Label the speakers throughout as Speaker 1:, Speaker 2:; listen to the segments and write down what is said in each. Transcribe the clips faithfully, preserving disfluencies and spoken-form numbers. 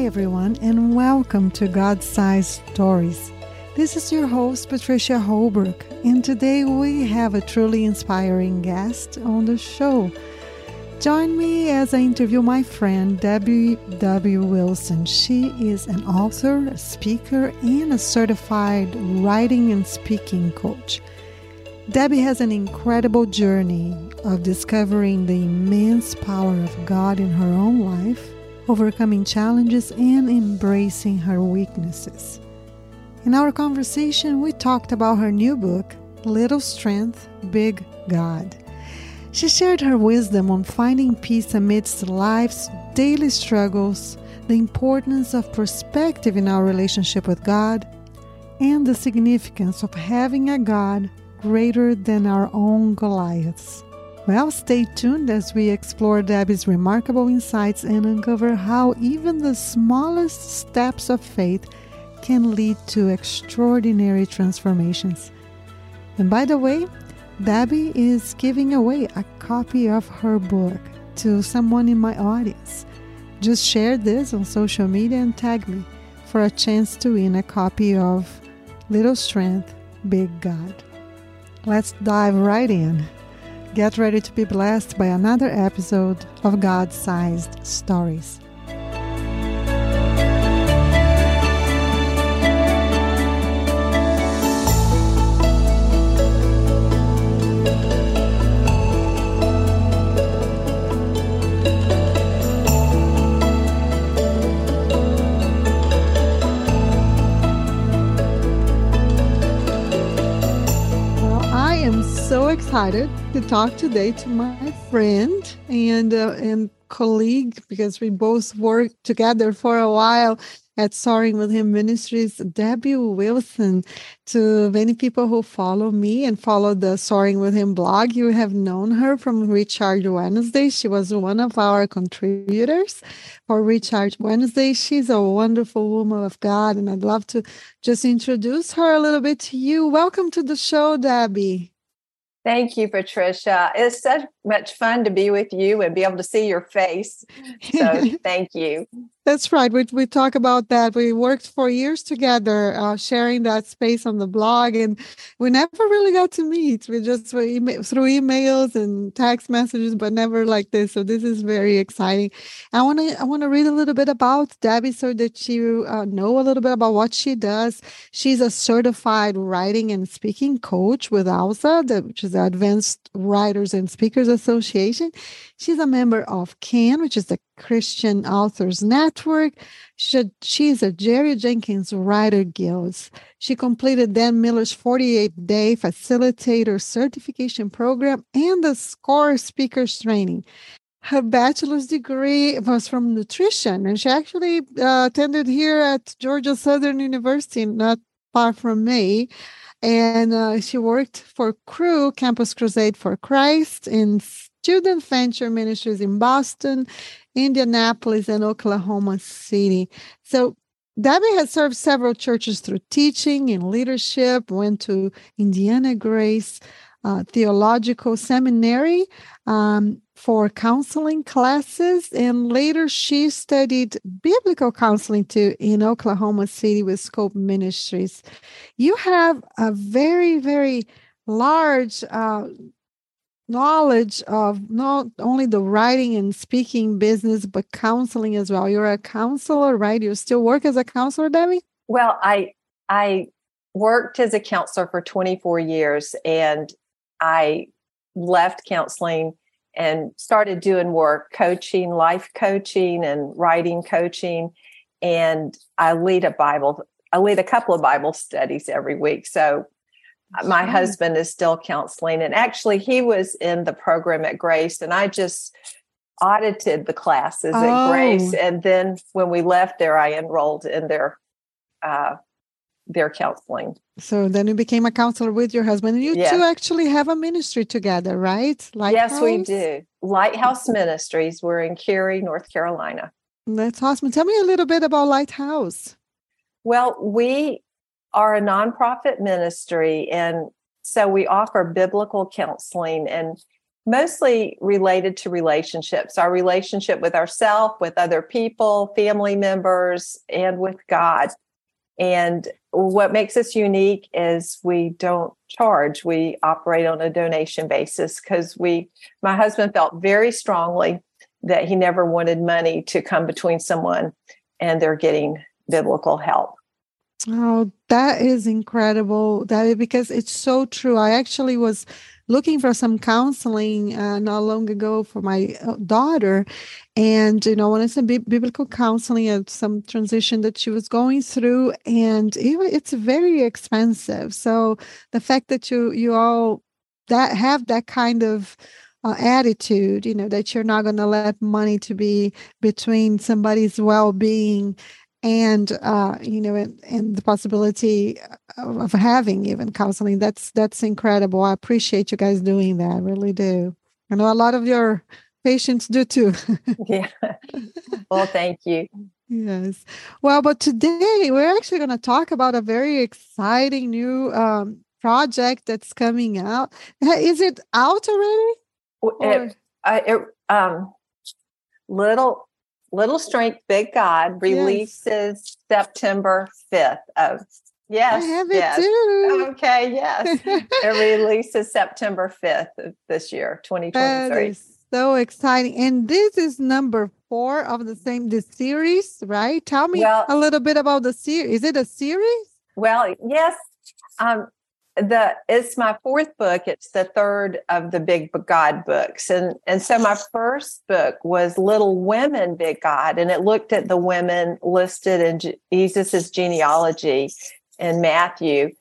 Speaker 1: everyone, and welcome to God-Sized Stories. This is your host, Patricia Holbrook, and today we have a truly inspiring guest on the show. Join me as I interview my friend, Debbie W. Wilson. She is an author, a speaker, and a certified writing and speaking coach. Debbie has an incredible journey of discovering the immense power of God in her own life, overcoming challenges, and embracing her weaknesses. In our conversation, we talked about her new book, Little Strength, Big God. She shared her wisdom on finding peace amidst life's daily struggles, the importance of perspective in our relationship with God, and the significance of having a God greater than our own Goliaths. Well, stay tuned as we explore Debbie's remarkable insights and uncover how even the smallest steps of faith can lead to extraordinary transformations. And by the way, Debbie is giving away a copy of her book to someone in my audience. Just share this on social media and tag me for a chance to win a copy of Little Strength, Big God. Let's dive right in. Get ready to be blessed by another episode of God-Sized Stories. So excited to talk today to my friend and uh, and colleague, because we both worked together for a while at Soaring With Him Ministries, Debbie Wilson. To many people who follow me and follow the Soaring With Him blog, you have known her from Recharge Wednesday. She was one of our contributors for Recharge Wednesday. She's a wonderful woman of God, and I'd love to just introduce her a little bit to you. Welcome to the show, Debbie.
Speaker 2: Thank you, Patricia. It's so much fun to be with you and be able to see your face. So thank you.
Speaker 1: That's right. We we talk about that. We worked for years together, uh, sharing that space on the blog, and we never really got to meet. We just were email, through emails and text messages, but never like this. So this is very exciting. I want to I want to read a little bit about Debbie so that you uh, know a little bit about what she does. She's a certified writing and speaking coach with ALSA, the, which is the Advanced Writers and Speakers Association. She's a member of CAN, which is the Christian Authors Network. She, she's a Jerry Jenkins Writer Guild. She completed Dan Miller's forty-eight day Facilitator Certification Program and the SCORE Speakers Training. Her bachelor's degree was from nutrition, and she actually uh, attended here at Georgia Southern University, not far from me. And uh, she worked for Cru, Campus Crusade for Christ, in Student Venture Ministries in Boston, Indianapolis, and Oklahoma City. So Debbie has served several churches through teaching and leadership, went to Indiana Grace uh, Theological Seminary um, for counseling classes, and later she studied biblical counseling too in Oklahoma City with Scope Ministries. You have a very, very large uh, knowledge of not only the writing and speaking business, but counseling as well. You're a counselor, right? You still work as a counselor, Debbie?
Speaker 2: Well, I I worked as a counselor for twenty-four years, and I left counseling and started doing work, coaching, life coaching and writing coaching. And I lead a Bible, I lead a couple of Bible studies every week. So my
Speaker 1: Sure.
Speaker 2: husband is still counseling, and actually he was in the program at Grace, and I just audited the classes
Speaker 1: Oh.
Speaker 2: at Grace. And then when we left there, I enrolled in their uh, their counseling.
Speaker 1: So then you became a counselor with your husband, and you
Speaker 2: Yes.
Speaker 1: two actually have a ministry together, right? Lighthouse?
Speaker 2: Yes, we do. Lighthouse Ministries. We're in Cary, North Carolina.
Speaker 1: That's awesome. Tell me a little bit about Lighthouse.
Speaker 2: Well, we are a nonprofit ministry, and so we offer biblical counseling, and mostly related to relationships, our relationship with ourselves, with other people, family members, and with God. And what makes us unique is we don't charge. We operate on a donation basis because we, my husband felt very strongly that he never wanted money to come between someone and they're getting biblical help.
Speaker 1: Oh, that is incredible. That is, because it's so true. I actually was looking for some counseling uh, not long ago for my uh, daughter, and you know, wanted some bi- biblical counseling and some transition that she was going through, and it, it's very expensive. So the fact that you you all that have that kind of uh, attitude, you know, that you're not going to let money to be between somebody's well-being and uh you know and, and the possibility of, of having even counseling, that's that's incredible. I appreciate you guys doing that. I really do. I know a lot of your patients do too.
Speaker 2: Yeah. Well, thank you.
Speaker 1: Yes. Well, but today we're actually going to talk about a very exciting new um project that's coming out. Is it out already?
Speaker 2: It, uh, it, um little Little Strength, Big God releases yes. September fifth. Of yes,
Speaker 1: I have it
Speaker 2: yes.
Speaker 1: too.
Speaker 2: Okay, yes. It releases September fifth of this year, twenty twenty-three.
Speaker 1: That is so exciting. And this is number four of the same this series, right? Tell me well, a little bit about the series. Is it a series?
Speaker 2: Well, yes. Um, the it's my fourth book. It's the third of the Big God books. And, and so my first book was Little Women, Big God, and it looked at the women listed in Je- Jesus's genealogy in Matthew.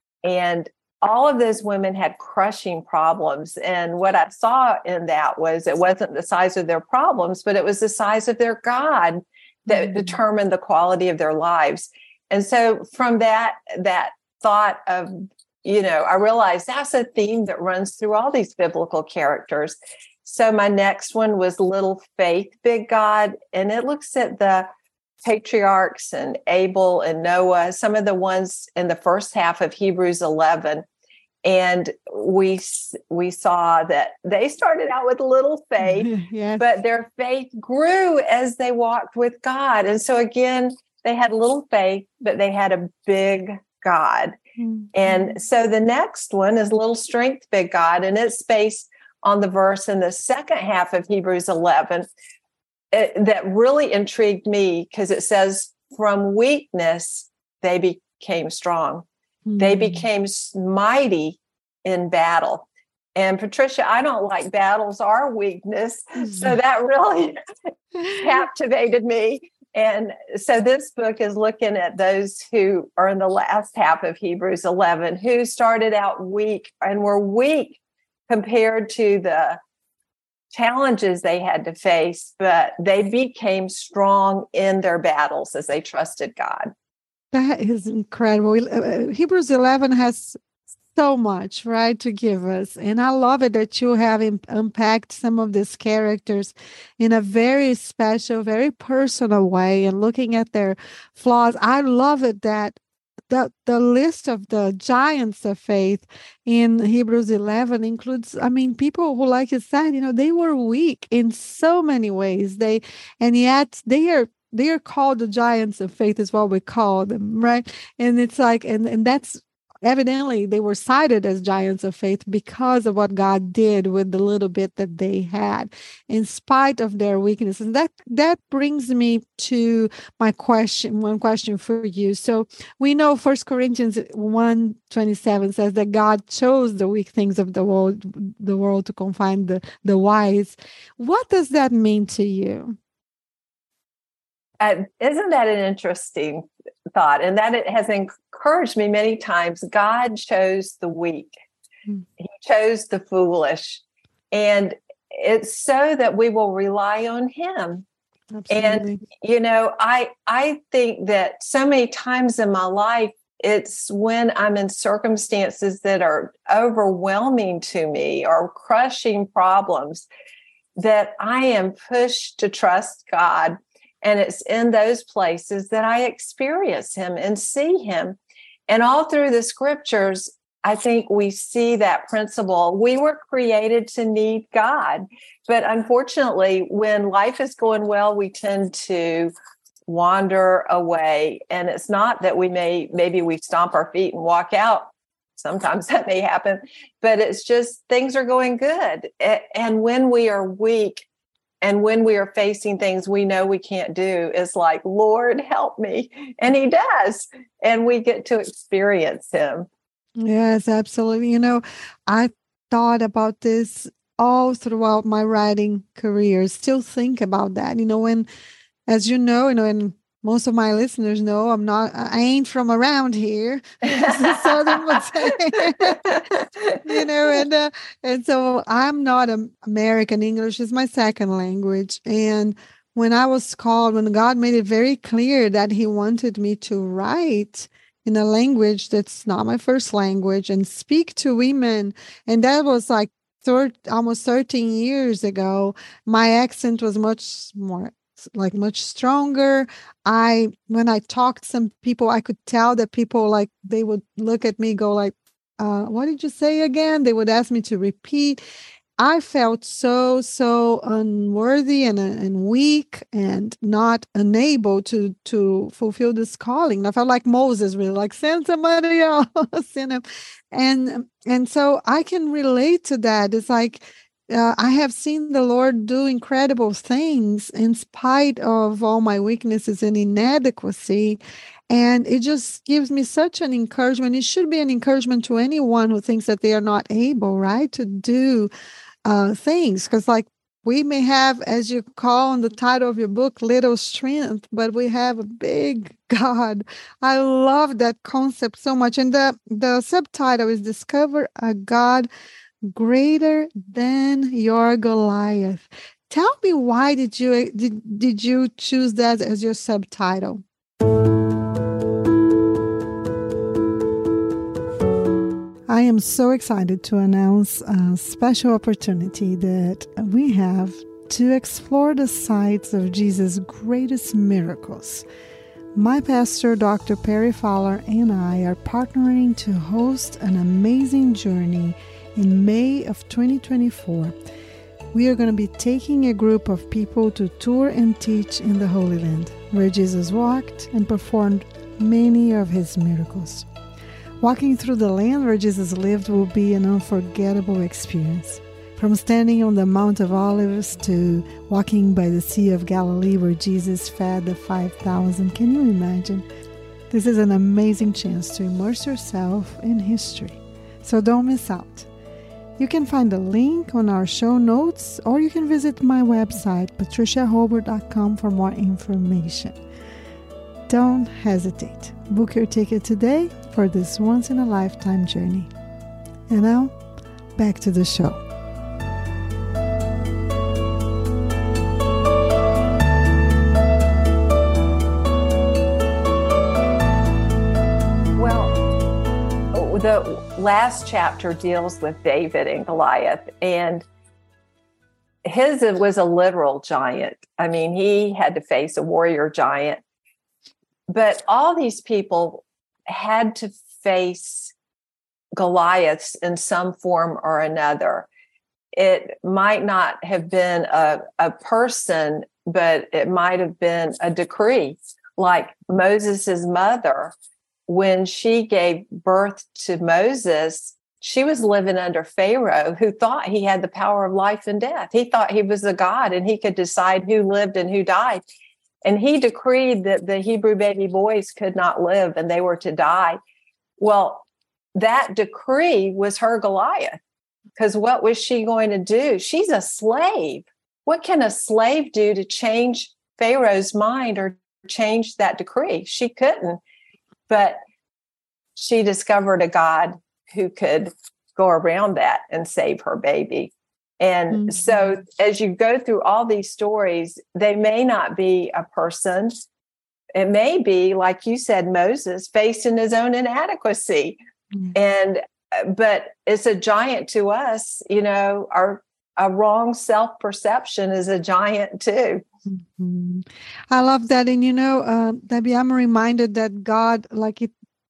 Speaker 2: And all of those women had crushing problems. And what I saw in that was it wasn't the size of their problems, but it was the size of their God that mm-hmm. determined the quality of their lives. And so from that, that thought of, you know, I realized that's a theme that runs through all these biblical characters. So my next one was Little Faith, Big God, and it looks at the patriarchs and Abel and Noah, some of the ones in the first half of Hebrews eleven. And we we saw that they started out with little faith, yes. but their faith grew as they walked with God. And so again, they had little faith, but they had a big God. Mm-hmm. And so the next one is Little Strength, Big God, and it's based on the verse in the second half of Hebrews eleven it, that really intrigued me because it says, from weakness, they became strong. Mm-hmm. They became mighty in battle. And Patricia, I don't like battles or weakness. Mm-hmm. So that really captivated me. And so this book is looking at those who are in the last half of Hebrews eleven, who started out weak and were weak compared to the challenges they had to face, but they became strong in their battles as they trusted God.
Speaker 1: That is incredible. Hebrews eleven has so much, right, to give us. And I love it that you have imp- unpacked some of these characters in a very special, very personal way and looking at their flaws. I love it that the, the list of the giants of faith in Hebrews eleven includes, I mean, people who, like you said, you know, they were weak in so many ways. They, and yet they are they are called the giants of faith is what we call them, right? And it's like, and, and that's evidently they were cited as giants of faith because of what God did with the little bit that they had, in spite of their weaknesses. That that brings me to my question, one question for you. So we know First Corinthians one twenty-seven says that God chose the weak things of the world, the world to confine the, the wise. What does that mean to you?
Speaker 2: Uh, isn't that an interesting thought? And that it has encouraged me many times. God chose the weak. Mm. He chose the foolish. And it's so that we will rely on him. Absolutely. And, you know, I I think that so many times in my life, it's when I'm in circumstances that are overwhelming to me or crushing problems that I am pushed to trust God. And it's in those places that I experience him and see him. And all through the scriptures, I think we see that principle. We were created to need God, but unfortunately, when life is going well, we tend to wander away. And it's not that we may, maybe we stomp our feet and walk out. Sometimes that may happen, but it's just things are going good. And when we are weak and when we are facing things we know we can't do, it's like, Lord, help me. And he does. And we get to experience him.
Speaker 1: Yes, absolutely. You know, I thought about this all throughout my writing career, still think about that. You know, when, as you know, you know, and most of my listeners know, I'm not, I ain't from around here. Southern would say, you know, and, uh, and so I'm not a, American. English is my second language. And when I was called, when God made it very clear that he wanted me to write in a language that's not my first language and speak to women, and that was like third, almost thirteen years ago, my accent was much more like much stronger. I, when I talked to some people, I could tell that people like, they would look at me, go like, uh, what did you say again? They would ask me to repeat. I felt so, so unworthy and, and weak and not unable to, to fulfill this calling. I felt like Moses, really, like, send somebody else, send him. And, and so I can relate to that. It's like, Uh, I have seen the Lord do incredible things in spite of all my weaknesses and inadequacy. And it just gives me such an encouragement. It should be an encouragement to anyone who thinks that they are not able, right, to do uh, things. Because like we may have, as you call in the title of your book, little strength, but we have a big God. I love that concept so much. And the, the subtitle is Discover a God Greater Than Your Goliath. Tell me, why did you did, did you choose that as your subtitle? I am so excited to announce a special opportunity that we have to explore the sites of Jesus' greatest miracles. My pastor, Doctor Perry Fowler, and I are partnering to host an amazing journey in May of twenty twenty-four. We are going to be taking a group of people to tour and teach in the Holy Land, where Jesus walked and performed many of his miracles. Walking through the land where Jesus lived will be an unforgettable experience. From standing on the Mount of Olives to walking by the Sea of Galilee where Jesus fed the five thousand. Can you imagine? This is an amazing chance to immerse yourself in history. So don't miss out. You can find a link on our show notes, or you can visit my website, patricia holbert dot com, for more information. Don't hesitate. Book your ticket today for this once-in-a-lifetime journey. And now, back to the show.
Speaker 2: The last chapter deals with David and Goliath, and his was a literal giant. I mean, he had to face a warrior giant, but all these people had to face Goliaths in some form or another. It might not have been a, a person, but it might have been a decree, like Moses's mother. When she gave birth to Moses, she was living under Pharaoh, who thought he had the power of life and death. He thought he was a god and he could decide who lived and who died. And he decreed that the Hebrew baby boys could not live and they were to die. Well, that decree was her Goliath, because what was she going to do? She's a slave. What can a slave do to change Pharaoh's mind or change that decree? She couldn't. But she discovered a God who could go around that and save her baby. And mm-hmm. so as you go through all these stories, they may not be a person. It may be, like you said, Moses facing his own inadequacy. Mm-hmm. And but it's a giant to us, you know, our a wrong self-perception is a giant too.
Speaker 1: Mm-hmm. I love that. And, you know, uh, Debbie, I'm reminded that God, like it,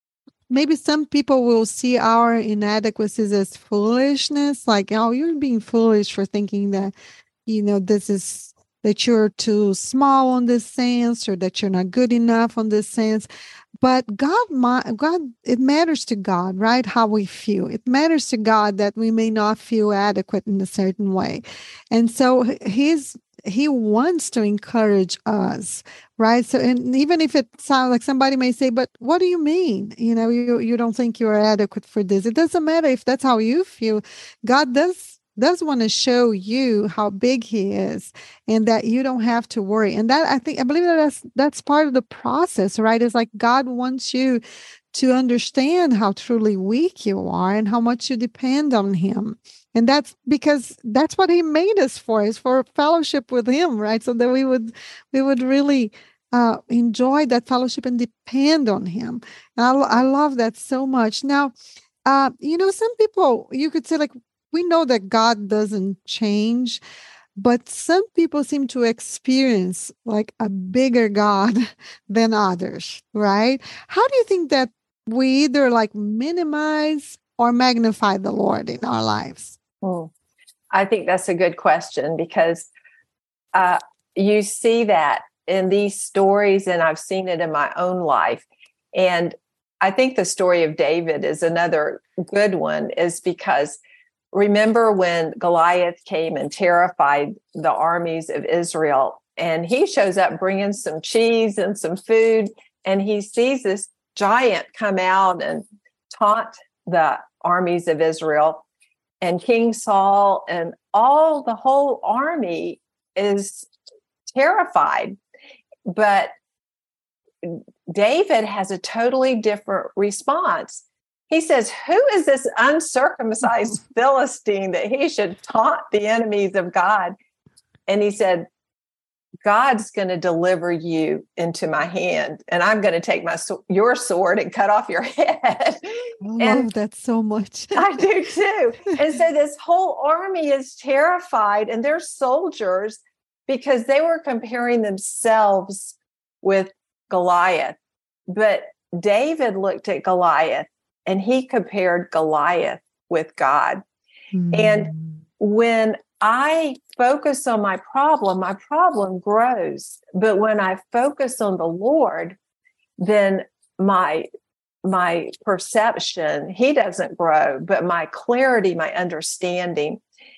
Speaker 1: maybe some people will see our inadequacies as foolishness, like, oh, you're being foolish for thinking that, you know, this is that you're too small on this sense, or that you're not good enough on this sense. But God, my, God, it matters to God, right? How we feel. It matters to God that we may not feel adequate in a certain way. And so he's, he wants to encourage us, right? So, and even if it sounds like somebody may say, but what do you mean? You know, you, you don't think you're adequate for this. It doesn't matter if that's how you feel. God does does want to show you how big he is, and that you don't have to worry. And that, I think, I believe that that's, that's part of the process, right? It's like God wants you to understand how truly weak you are and how much you depend on him. And that's because that's what he made us for, is for fellowship with him, right? So that we would, we would really uh, enjoy that fellowship and depend on him. And I, I love that so much. Now, uh, you know, some people, you could say, like, we know that God doesn't change, but some people seem to experience like a bigger God than others, right? How do you think that we either like minimize or magnify the Lord in our lives?
Speaker 2: Hmm. I think that's a good question, because uh, you see that in these stories, and I've seen it in my own life. And I think the story of David is another good one, is because remember when Goliath came and terrified the armies of Israel, and he shows up bringing some cheese and some food, and he sees this giant come out and taunt the armies of Israel, and King Saul and all the whole army is terrified. But David has a totally different response. He says, who is this uncircumcised Philistine that he should taunt the enemies of God? And he said, God's going to deliver you into my hand, and I'm going to take my your sword and cut off your head.
Speaker 1: I love
Speaker 2: and
Speaker 1: that so much.
Speaker 2: I do too. And so this whole army is terrified, and they're soldiers, because they were comparing themselves with Goliath. But David looked at Goliath, and he compared Goliath with God. Mm. And when I focus on my problem, my problem grows. But when I focus on the Lord, then my my perception, he doesn't grow, but my clarity, my understanding.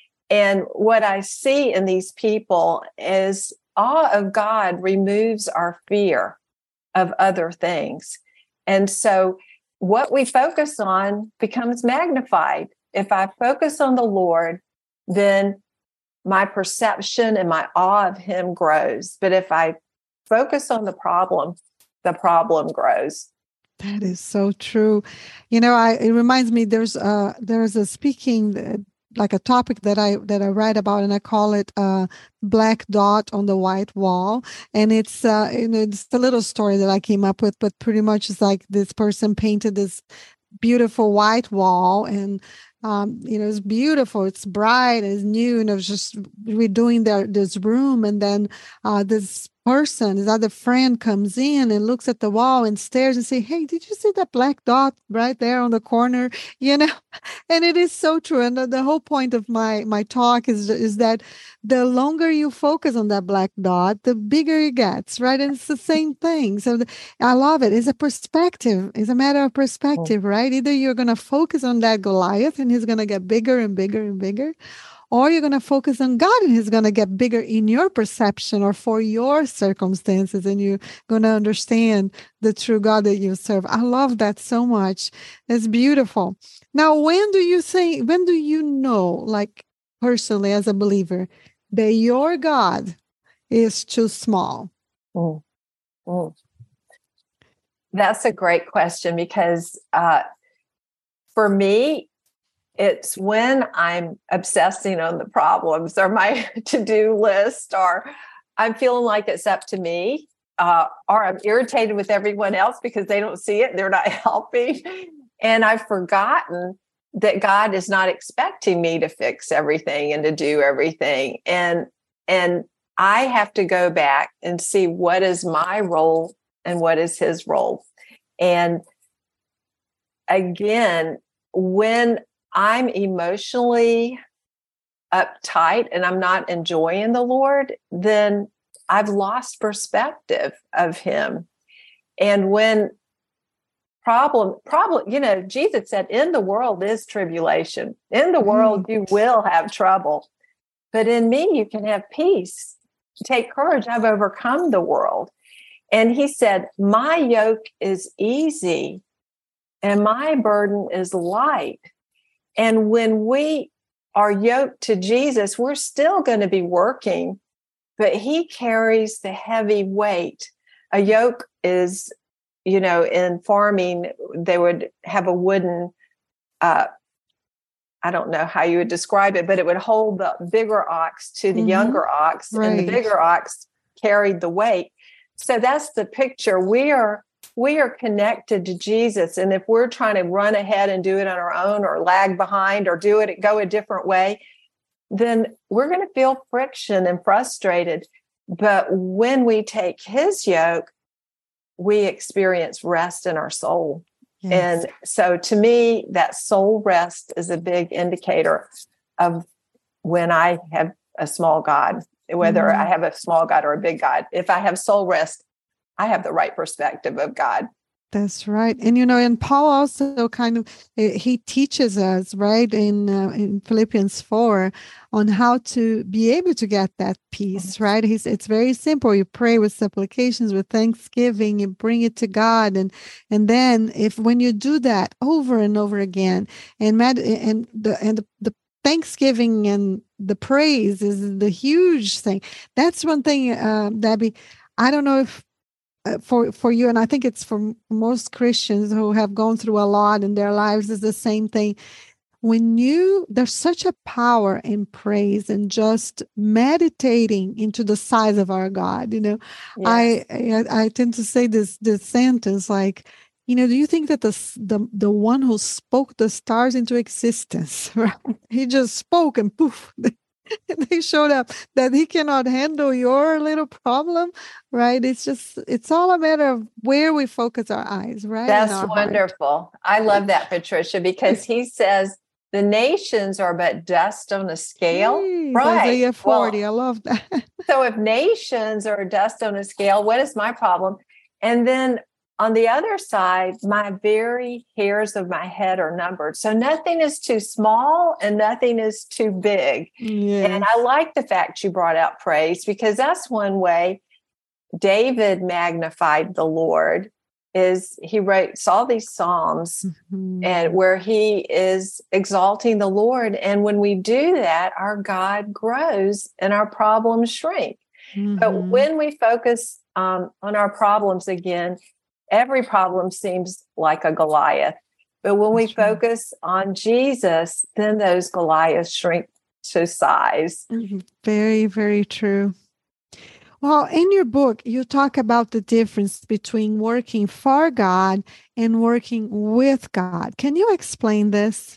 Speaker 2: And what I see in these people is awe of God removes our fear of other things. And so what we focus on becomes magnified. If I focus on the Lord, then my perception and my awe of him grows. But if I focus on the problem, the problem grows.
Speaker 1: That is so true. You know, I, it reminds me, there's a, there's a speaking, like a topic that I, that I write about, and I call it uh black dot on the white wall. And it's, uh, you know, it's a little story that I came up with, but pretty much it's like this person painted this beautiful white wall, and um, you know, it's beautiful, it's bright, it's new, and it was just redoing their this room, and then uh, this person, his other friend, comes in and looks at the wall and stares and say, "Hey, did you see that black dot right there on the corner?" You know, and it is so true. And the, the whole point of my my talk is is that the longer you focus on that black dot, the bigger it gets, right? And it's the same thing. So the, I love it. It's a perspective. It's a matter of perspective, right? Either you're going to focus on that Goliath and he's going to get bigger and bigger and bigger, or you're going to focus on God and he's going to get bigger in your perception or for your circumstances, and you're going to understand the true God that you serve. I love that so much. It's beautiful. Now, when do you think, when do you know, like personally as a believer, that your God is too small?
Speaker 2: Mm. Mm. That's a great question, because uh, for me, it's when I'm obsessing on the problems or my to-do list, or I'm feeling like it's up to me, uh, or I'm irritated with everyone else because they don't see it. They're not helping. And I've forgotten that God is not expecting me to fix everything and to do everything. And, and I have to go back and see what is my role and what is his role. And again, when I'm emotionally uptight and I'm not enjoying the Lord, then I've lost perspective of him. And when problem, problem, you know, Jesus said, in the world is tribulation. In the world, you will have trouble. But in me, you can have peace. Take courage. I've overcome the world. And he said, my yoke is easy and my burden is light. And when we are yoked to Jesus, we're still going to be working, but he carries the heavy weight. A yoke is, you know, in farming, they would have a wooden, uh, I don't know how you would describe it, but it would hold the bigger ox to the mm-hmm. younger ox, right. And the bigger ox carried the weight. So that's the picture. We are we are connected to Jesus. And if we're trying to run ahead and do it on our own or lag behind or do it, go a different way, then we're going to feel friction and frustrated. But when we take his yoke, we experience rest in our soul. Yes. And so to me, that soul rest is a big indicator of when I have a small God, whether mm-hmm. I have a small God or a big God. If I have soul rest, I have the right perspective of God.
Speaker 1: That's right. And, you know, and Paul also kind of, he teaches us, right, in uh, in Philippians four on how to be able to get that peace, mm-hmm. right? He's, it's very simple. You pray with supplications, with thanksgiving, you bring it to God. And and then if when you do that over and over again, and med- and the and the, the thanksgiving and the praise is the huge thing. That's one thing, uh, Debbie, I don't know if Uh, for for you, and I think it's for most Christians who have gone through a lot in their lives, is the same thing. When you, there's such a power in praise and just meditating into the size of our God. You know, yes. I, I I tend to say this this sentence like, you know, do you think that the the the one who spoke the stars into existence, right? He just spoke and poof. They showed up, that he cannot handle your little problem, right? It's just, it's all a matter of where we focus our eyes, right?
Speaker 2: That's wonderful. Heart. I love that, Patricia, because he says the nations are but dust on a scale.
Speaker 1: Jeez,
Speaker 2: right.
Speaker 1: Isaiah forty.
Speaker 2: Well,
Speaker 1: I love that.
Speaker 2: So if nations are dust on a scale, what is my problem? And then on the other side, my very hairs of my head are numbered. So nothing is too small and nothing is too big. Yes. And I like the fact you brought out praise, because that's one way David magnified the Lord, is he wrote all these Psalms mm-hmm. and where he is exalting the Lord. And when we do that, our God grows and our problems shrink. Mm-hmm. But when we focus um, on our problems again, every problem seems like a Goliath. But when we That's focus right. on Jesus, then those Goliaths shrink to size.
Speaker 1: Very, very true. Well, in your book, you talk about the difference between working for God and working with God. Can you explain this?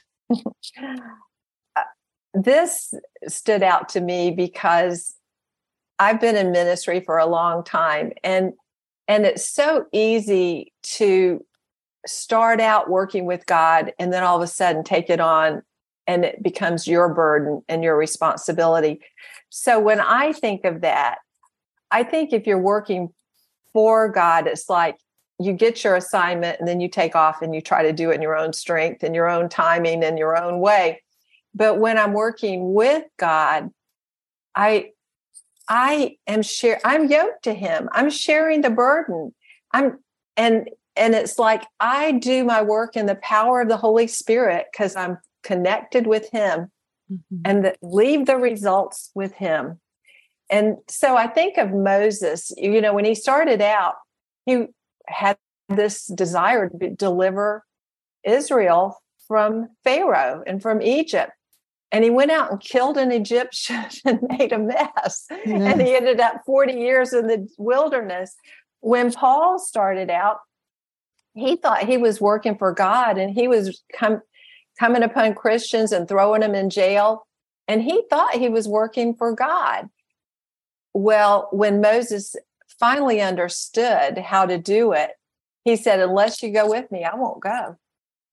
Speaker 2: This stood out to me because I've been in ministry for a long time, and And it's so easy to start out working with God and then all of a sudden take it on and it becomes your burden and your responsibility. So when I think of that, I think if you're working for God, it's like you get your assignment and then you take off and you try to do it in your own strength and your own timing and your own way. But when I'm working with God, I I am share. I'm yoked to him. I'm sharing the burden. I'm and and it's like I do my work in the power of the Holy Spirit because I'm connected with him, mm-hmm. and the, leave the results with him. And so I think of Moses. You know, when he started out, he had this desire to deliver Israel from Pharaoh and from Egypt. And he went out and killed an Egyptian and made a mess. Yes. And he ended up forty years in the wilderness. When Paul started out, he thought he was working for God, and he was com- coming upon Christians and throwing them in jail. And he thought he was working for God. Well, when Moses finally understood how to do it, he said, unless you go with me, I won't go.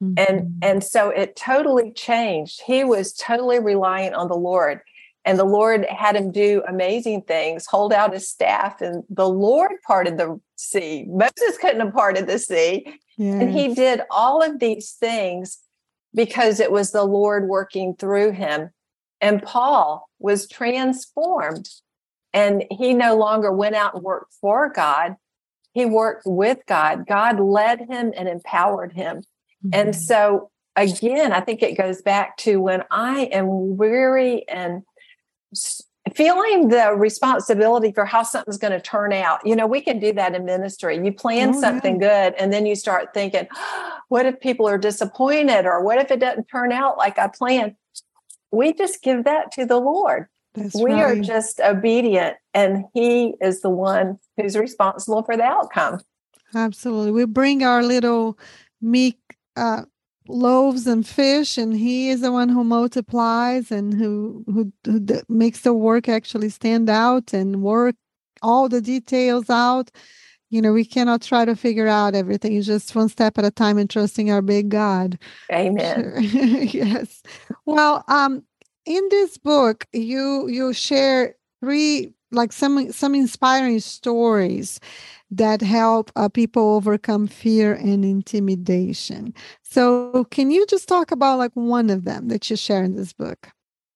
Speaker 2: And, and so it totally changed. He was totally reliant on the Lord. And the Lord had him do amazing things, hold out his staff, and the Lord parted the sea. Moses couldn't have parted the sea. Yes. And he did all of these things because it was the Lord working through him. And Paul was transformed. And he no longer went out and worked for God. He worked with God. God led him and empowered him. And so, again, I think it goes back to when I am weary and feeling the responsibility for how something's going to turn out. You know, we can do that in ministry. You plan oh, something yeah. good, and then you start thinking, oh, what if people are disappointed? Or what if it doesn't turn out like I planned? We just give that to the Lord. That's we right. are just obedient, and he is the one who's responsible for the outcome.
Speaker 1: Absolutely. We bring our little meek uh, loaves and fish, and he is the one who multiplies and who, who, who d- makes the work actually stand out and work all the details out. You know, we cannot try to figure out everything. It's just one step at a time and trusting our big God.
Speaker 2: Amen.
Speaker 1: Sure. Yes. Well, um, in this book, you you share three, like some some inspiring stories that help uh, people overcome fear and intimidation. So can you just talk about like one of them that you share in this book?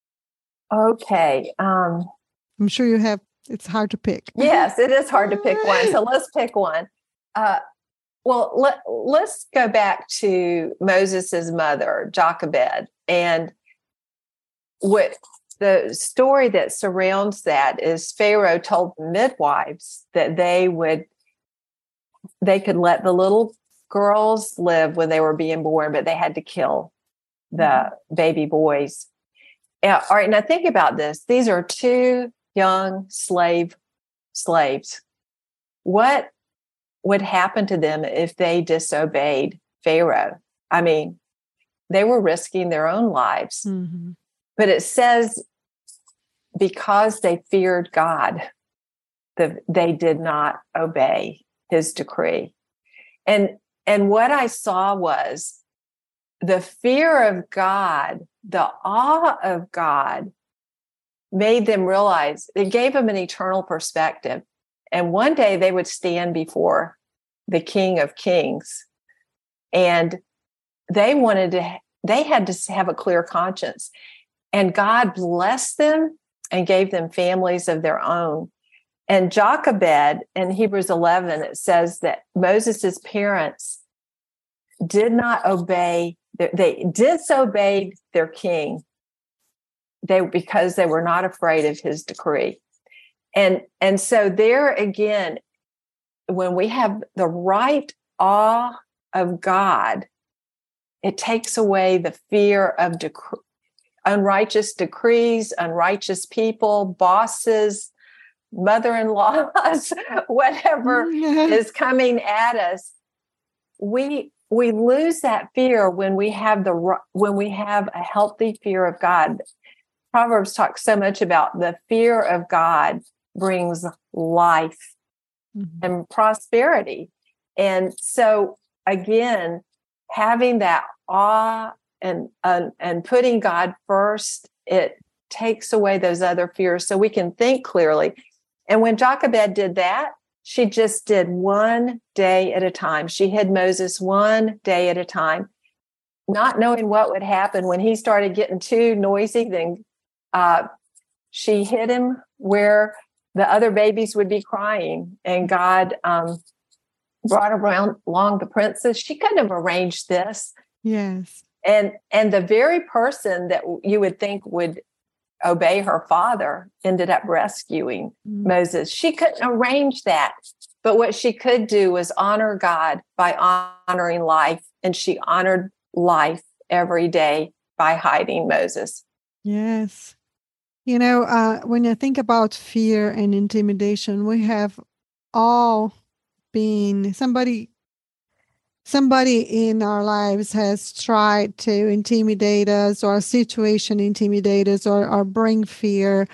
Speaker 2: Okay. Um,
Speaker 1: I'm sure you have, it's hard to pick.
Speaker 2: Yes, it is hard to pick one. So let's pick one. Uh, well, let, let's go back to Moses's mother, Jochebed. And what the story that surrounds that is Pharaoh told the midwives that they would they could let the little girls live when they were being born, but they had to kill the mm-hmm. baby boys. Yeah, all right, now think about this. These are two young slave slaves. What would happen to them if they disobeyed Pharaoh? I mean, they were risking their own lives. Mm-hmm. But it says because they feared God, that they did not obey his decree. And, and what I saw was the fear of God, the awe of God made them realize, it gave them an eternal perspective. And one day they would stand before the King of Kings, and they wanted to, they had to have a clear conscience. And God blessed them and gave them families of their own. And Jochebed, in Hebrews eleven, it says that Moses' parents did not obey, they disobeyed their king they, because they were not afraid of his decree. And, and so there again, when we have the right awe of God, it takes away the fear of dec- unrighteous decrees, unrighteous people, bosses, mother-in-laws, whatever is coming at us. We we lose that fear when we have the when we have a healthy fear of God. Proverbs talks so much about the fear of God brings life mm-hmm. and prosperity. And so again, having that awe and uh, and putting God first, it takes away those other fears so we can think clearly. And when Jochebed did that, she just did one day at a time. She hid Moses one day at a time, not knowing what would happen when he started getting too noisy. Then uh, she hid him where the other babies would be crying, and God um, brought around along the princess. She couldn't have arranged this.
Speaker 1: Yes.
Speaker 2: And and the very person that you would think would obey her father ended up rescuing mm. Moses. She couldn't arrange that. But what she could do was honor God by honoring life. And she honored life every day by hiding Moses.
Speaker 1: Yes. You know, uh, when you think about fear and intimidation, we have all been somebody Somebody in our lives has tried to intimidate us, or a situation intimidate us, or, or bring fear,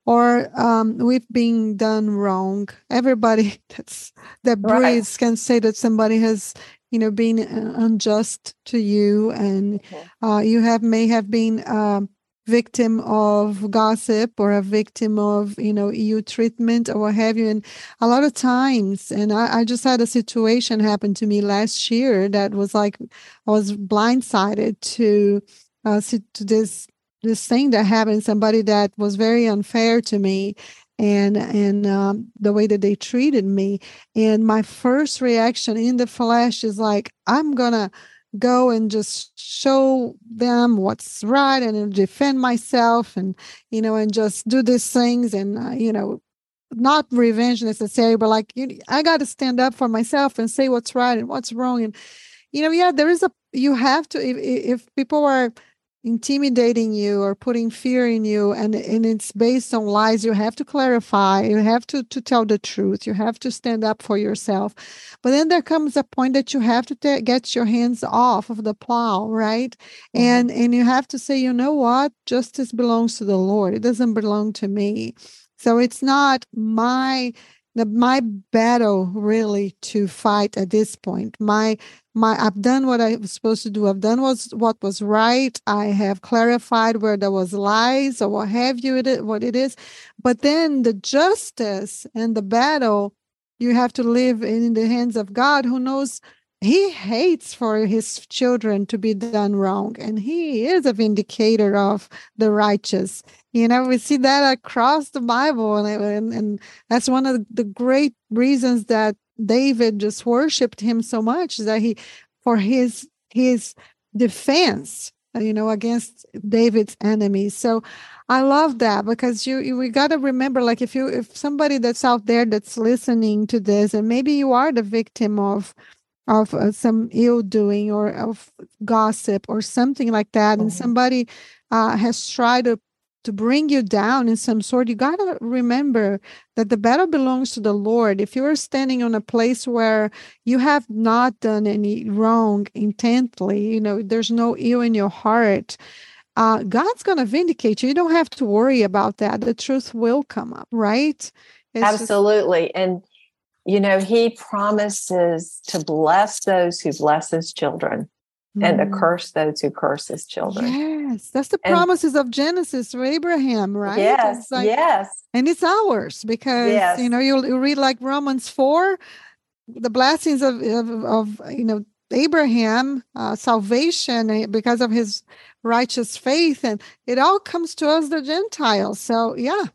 Speaker 1: or um, we've been done wrong. Everybody that's that
Speaker 2: Right.
Speaker 1: breathes can say that somebody has, you know, been uh, unjust to you, and
Speaker 2: Mm-hmm.
Speaker 1: uh, you have may have been a victim of gossip or a victim of, you know, ill treatment or what have you. And a lot of times, and I, I just had a situation happen to me last year that was like I was blindsided to uh, to this this thing that happened, somebody that was very unfair to me, and and um, the way that they treated me. And my first reaction in the flesh is like, I'm gonna go and just show them what's right and defend myself, and you know, and just do these things, and uh, you know, not revenge necessarily, but like, you, I got to stand up for myself and say what's right and what's wrong. And you know, yeah, there is a, you have to, if, if people are intimidating you or putting fear in you, and and it's based on lies, you have to clarify, you have to to tell the truth, you have to stand up for yourself. But then there comes a point that you have to ta- get your hands off of the plow, right?
Speaker 2: Mm-hmm.
Speaker 1: and and you have to say, you know what, justice belongs to the Lord, it doesn't belong to me. So it's not my the, my battle really to fight at this point. My my I've done what I was supposed to do. I've done was what was right. I have clarified where there was lies or what have you, it, what it is. But then the justice and the battle, you have to live in the hands of God, who knows he hates for his children to be done wrong. And he is a vindicator of the righteous. You know, we see that across the Bible. And, and, and that's one of the great reasons that David just worshipped him so much, that he, for his his defense, uh, you know, against David's enemies. So I love that, because you, you we got to remember, like, if you if somebody that's out there that's listening to this, and maybe you are the victim of of uh, some ill doing or of gossip or something like that, and
Speaker 2: Mm-hmm.
Speaker 1: somebody uh, has tried to to bring you down in some sort, you got to remember that the battle belongs to the Lord. If you are standing on a place where you have not done any wrong intently, you know, there's no ill in your heart, uh, God's going to vindicate you. You don't have to worry about that. The truth will come up, right? It's just,
Speaker 2: Absolutely. And, you know, he promises to bless those who bless his children and to
Speaker 1: mm,
Speaker 2: curse those who curse his children.
Speaker 1: yes, that's the
Speaker 2: And
Speaker 1: promises of Genesis to Abraham, right?
Speaker 2: yes,
Speaker 1: It's like,
Speaker 2: yes,
Speaker 1: and it's ours, because, you
Speaker 2: yes,
Speaker 1: know, you you read like Romans four, the blessings of, of, of you know, Abraham, uh, salvation uh, because of his righteous faith, and it all comes to us, the Gentiles. So yeah.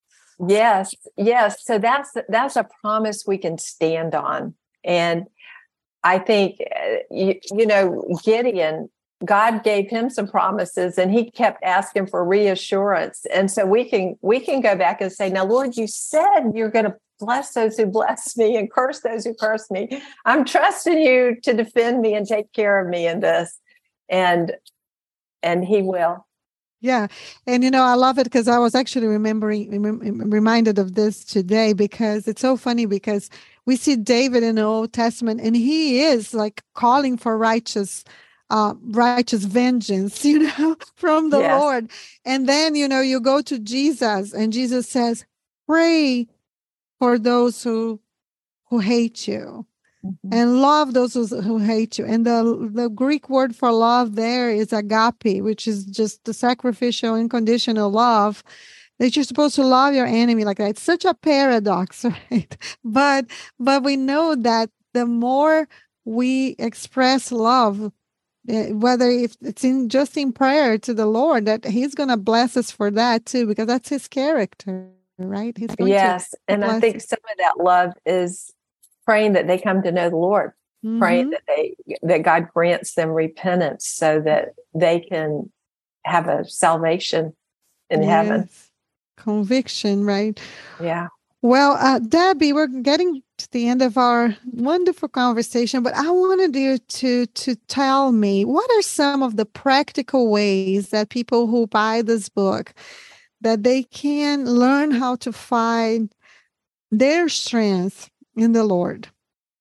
Speaker 2: yes, yes. So that's that's a promise we can stand on. And I think, uh, you, you know, Gideon, God gave him some promises, and he kept asking for reassurance. And so we can we can go back and say, now, Lord, you said you're going to bless those who bless me and curse those who curse me. I'm trusting you to defend me and take care of me in this. And and he will.
Speaker 1: Yeah. And, you know, I love it, because I was actually remembering, rem- reminded of this today, because it's so funny, because we see David in the Old Testament, and he is like calling for righteous, uh, righteous vengeance, you know, from the
Speaker 2: Yes.
Speaker 1: Lord. And then, you know, you go to Jesus, and Jesus says, pray for those who, who hate you,
Speaker 2: Mhm.
Speaker 1: and love those who, who hate you. And the the Greek word for love there is agape, which is just the sacrificial, unconditional love, that you're supposed to love your enemy like that. It's such a paradox, right? But but we know that the more we express love, eh, whether if it's in just in prayer to the Lord, that He's going to bless us for that too, because that's His character, right? He's going to
Speaker 2: Yes.
Speaker 1: to
Speaker 2: And I
Speaker 1: bless
Speaker 2: think
Speaker 1: us.
Speaker 2: some of that love is praying that they come to know the Lord, praying
Speaker 1: Mm-hmm.
Speaker 2: that they that God grants them repentance so that they can have a salvation in heaven.
Speaker 1: Yes. Conviction, right?
Speaker 2: Yeah.
Speaker 1: Well, uh, Debbie, we're getting to the end of our wonderful conversation, but I wanted you to to tell me, what are some of the practical ways that people who buy this book, that they can learn how to find their strength in the Lord?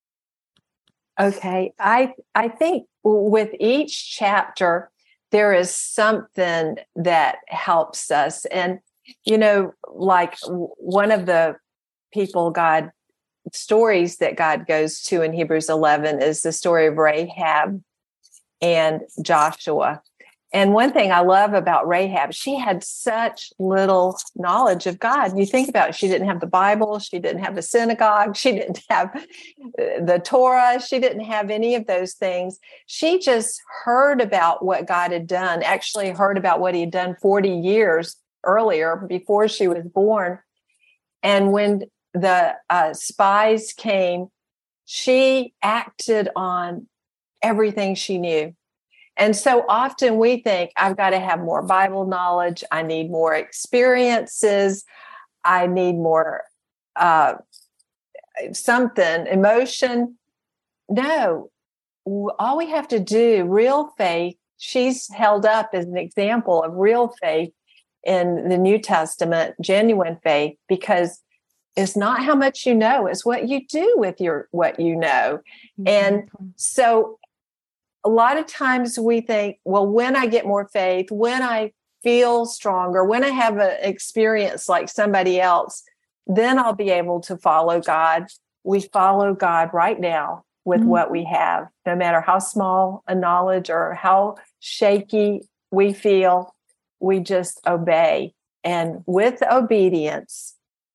Speaker 2: Okay. I I think with each chapter there is something that helps us. And You know, like w- one of the people God stories that God goes to in Hebrews eleven is the story of Rahab and Joshua. And one thing I love about Rahab, she had such little knowledge of God. You think about it, she didn't have the Bible, she didn't have the synagogue, she didn't have the Torah, she didn't have any of those things. She just heard about what God had done, actually heard about what he had done forty years earlier before she was born. And when the uh, spies came, she acted on everything she knew. And so often we think, I've got to have more Bible knowledge. I need more experiences. I need more uh, something, emotion. No, all we have to do, real faith, she's held up as an example of real faith in the New Testament, genuine faith, because it's not how much you know, it's what you do with your what you know. Mm-hmm. And so a lot of times we think, well, when I get more faith, when I feel stronger, when I have an experience like somebody else, then I'll be able to follow God. We follow God right now with mm-hmm. what we have, no matter how small a knowledge or how shaky we feel, we just obey. And with obedience,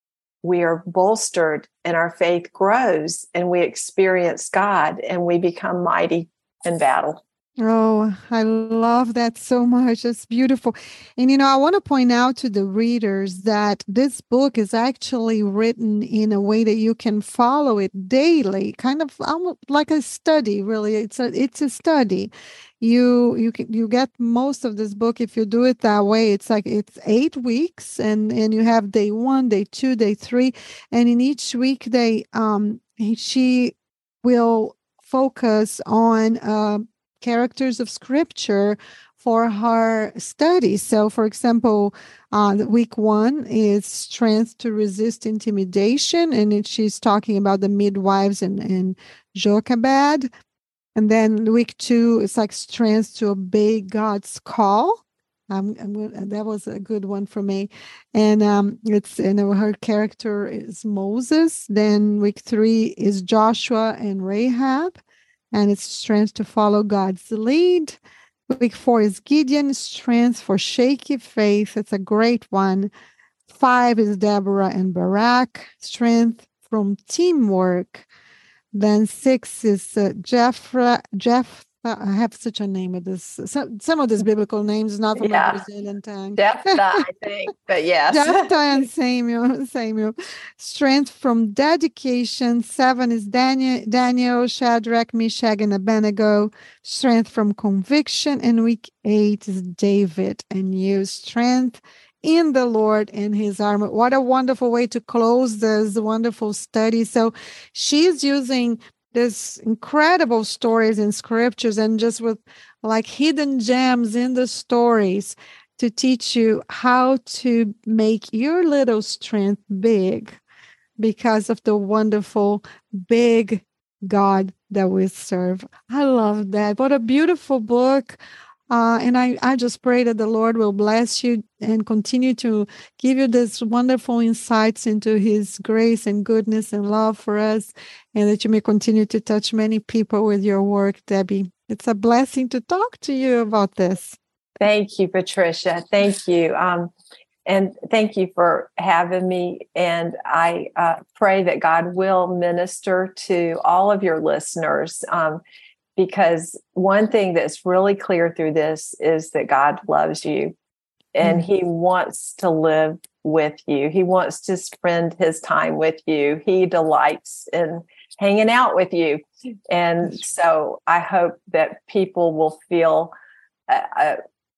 Speaker 2: we are bolstered and our faith grows and we experience God and we become mighty in battle.
Speaker 1: Oh, I love that so much. It's beautiful. And, you know, I want to point out to the readers that this book is actually written in a way that you can follow it daily, kind of almost like a study, really. It's a, it's a study. You, you can, you get most of this book if you do it that way. It's like, it's eight weeks and, and you have day one, day two, day three. And in each week, they, um, she will focus on, uh, characters of scripture for her study. So, for example, uh, week one is strength to resist intimidation, and it, she's talking about the midwives and, and Jochebed. And then week two is like strength to obey God's call. Um, I'm, that was a good one for me. And um, it's and her character is Moses. Then week three is Joshua and Rahab. And it's strength to follow God's lead. Week four is Gideon, strength for shaky faith. It's a great one. Five is Deborah and Barak, strength from teamwork. Then six is uh, Jephthah. Jeff, I have such a name of this. Some, some of these biblical names, not from yeah. my Brazilian tongue.
Speaker 2: Jephthah, I think, but yes.
Speaker 1: Jephthah and Samuel. Samuel. Strength from dedication. Seven is Daniel, Daniel, Shadrach, Meshach, and Abednego. Strength from conviction. And week eight is David and you. Strength in the Lord and his armor. What a wonderful way to close this wonderful study. So she's using this incredible stories in scriptures and just with like hidden gems in the stories to teach you how to make your little strength big because of the wonderful big God that we serve. I love that. What a beautiful book. Uh, and I, I just pray that the Lord will bless you and continue to give you this wonderful insights into his grace and goodness and love for us, and that you may continue to touch many people with your work, Debbie. It's a blessing to talk to you about this.
Speaker 2: Thank you, Patricia. Thank you. Um, and thank you for having me. And I uh, pray that God will minister to all of your listeners. Um, Because one thing that's really clear through this is that God loves you and mm-hmm. he wants to live with you. He wants to spend his time with you. He delights in hanging out with you. And so I hope that people will feel uh, uh,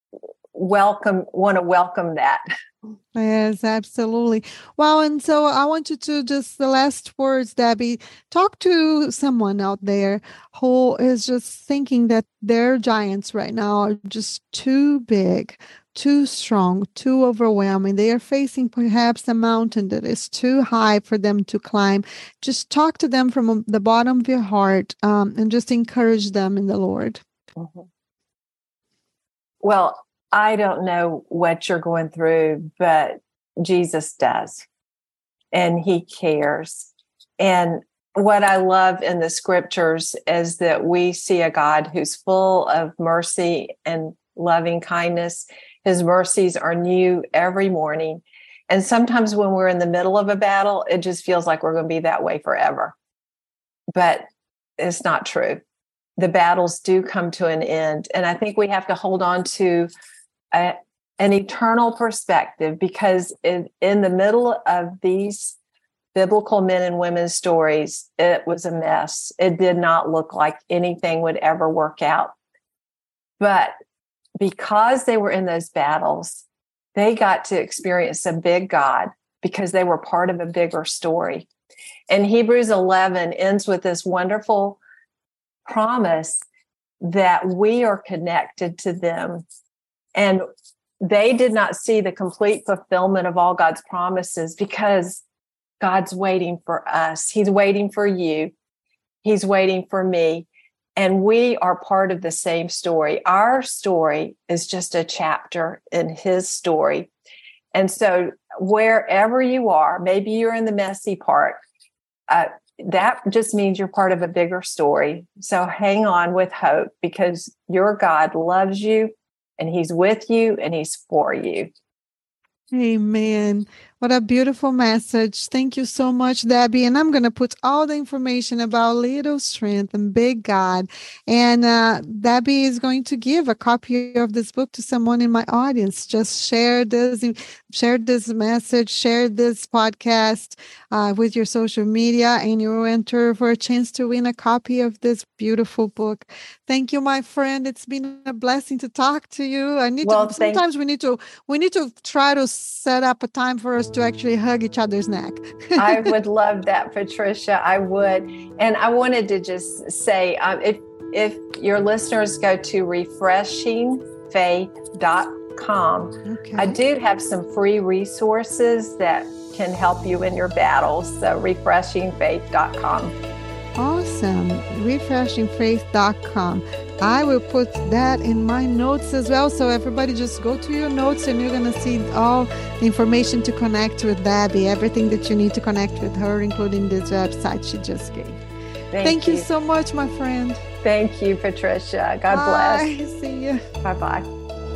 Speaker 2: welcome, want to welcome that.
Speaker 1: Yes, absolutely. Well, and so I want you to just the last words, Debbie, talk to someone out there who is just thinking that their giants right now are just too big, too strong, too overwhelming. They are facing perhaps a mountain that is too high for them to climb. Just talk to them from the bottom of your heart um, and just encourage them in the Lord.
Speaker 2: Mm-hmm. Well, I don't know what you're going through, but Jesus does, and he cares. And what I love in the scriptures is that we see a God who's full of mercy and loving kindness. His mercies are new every morning. And sometimes when we're in the middle of a battle, it just feels like we're going to be that way forever. But it's not true. The battles do come to an end. And I think we have to hold on to a, an eternal perspective, because in, in the middle of these biblical men and women's stories, it was a mess. It did not look like anything would ever work out. But because they were in those battles, they got to experience a big God because they were part of a bigger story. And Hebrews eleven ends with this wonderful promise that we are connected to them. And they did not see the complete fulfillment of all God's promises because God's waiting for us. He's waiting for you. He's waiting for me. And we are part of the same story. Our story is just a chapter in his story. And so wherever you are, maybe you're in the messy part, uh, that just means you're part of a bigger story. So hang on with hope, because your God loves you, and he's with you, and he's for you.
Speaker 1: Amen. What a beautiful message. Thank you so much, Debbie. And I'm going to put all the information about Little Strength and Big God. And uh, Debbie is going to give a copy of this book to someone in my audience. Just share this, share this message, share this podcast uh, with your social media, and you will enter for a chance to win a copy of this beautiful book. Thank you, my friend. It's been a blessing to talk to you. I need
Speaker 2: well,
Speaker 1: to, sometimes we need to, we need to try to set up a time for us to actually hug each other's neck.
Speaker 2: I would love that, Patricia. I would. And I wanted to just say, um, if if your listeners go to refreshing faith dot com, okay. I do have some free resources that can help you in your battles. So refreshing faith dot com.
Speaker 1: Awesome. refreshing faith dot com. I will put that in my notes as well. So everybody just go to your notes, and you're going to see all the information to connect with Debbie, everything that you need to connect with her, including this website she just gave. Thank, Thank you. you so much, my friend.
Speaker 2: Thank you, Patricia. God
Speaker 1: Bye.
Speaker 2: bless.
Speaker 1: See you.
Speaker 2: Bye-bye.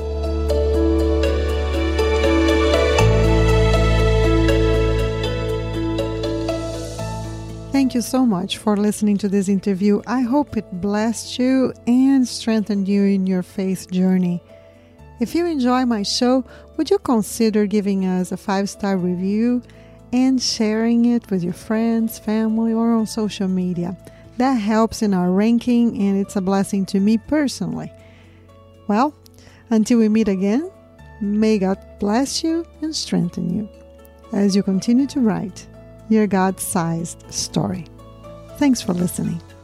Speaker 1: Thank you so much for listening to this interview. I hope it blessed you and strengthened you in your faith journey. If you enjoy my show, would you consider giving us a five-star review and sharing it with your friends, family, or on social media? That helps in our ranking, and it's a blessing to me personally. Well, until we meet again, may God bless you and strengthen you as you continue to write your God-sized story. Thanks for listening.